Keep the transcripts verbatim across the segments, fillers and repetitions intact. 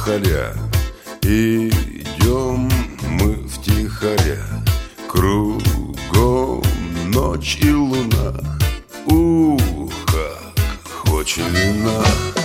втихаря. Идем мы втихаря, кругом ночь и луна. Ух, как хочет вина.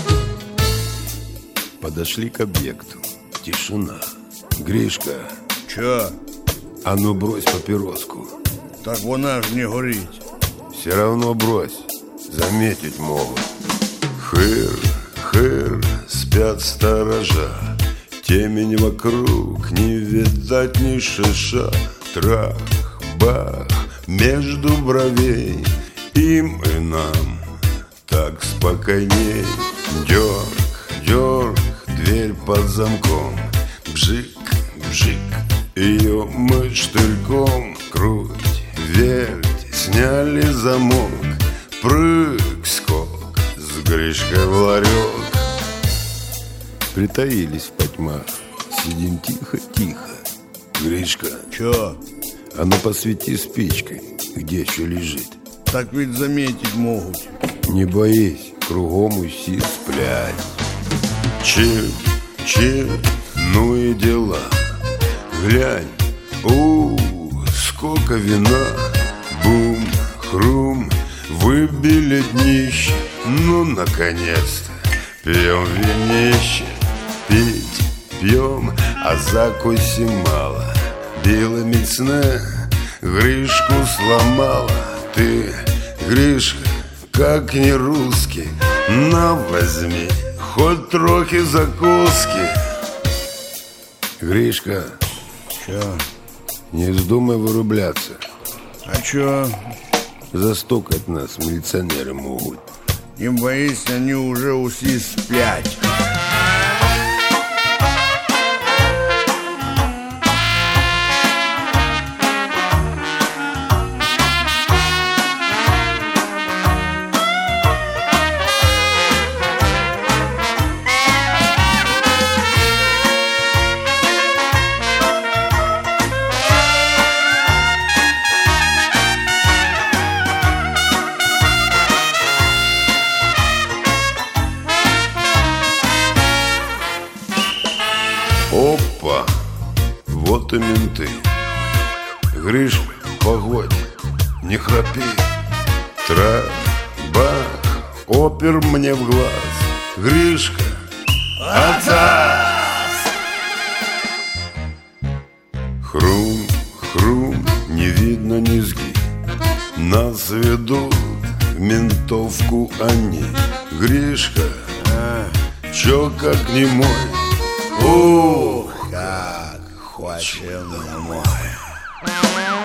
Подошли к объекту. Тишина. Гришка, Чё? а ну брось папироску. Так вона ж не горить. Все равно брось, заметить могут. Хыр, хыр, спят сторожа. Темень вокруг, не видать ни шиша. Трах, бах, между бровей. Им и нам так спокойней. Дёрг, дёрг, дверь под замком. Бжик, бжик, ее мы штырьком. Круть, верть, сняли замок. Прыг, скок, с Гришкой в ларек. Притаились в потьмах, сидим тихо-тихо. Гришка, Чё? а ну посвети спичкой, где что лежит. Так ведь заметить могут. Не боись, кругом уси сплять. Чип, чип, ну и дела. Глянь, у, сколько вина. Бум, хрум, выбили днище. Ну, наконец-то, пьем винище. Пить, пьем, а закуси мало. Белая мецна Гришку сломала. Ты, Гришка, как не русский, на, возьми хоть трохи закуски. Гришка, Чё? не вздумай вырубляться. А чё? Застукать нас милиционеры могут. Не боись, они уже уси сплять. Опа, вот и менты. Гриш, погодь, не храпи. Трах, бах, опер мне в глаз. Гришка, атас! Хрум, хрум, не видно низги. Нас ведут в ментовку они. Гришка, А, чё как не мой? ух, как хочет домой.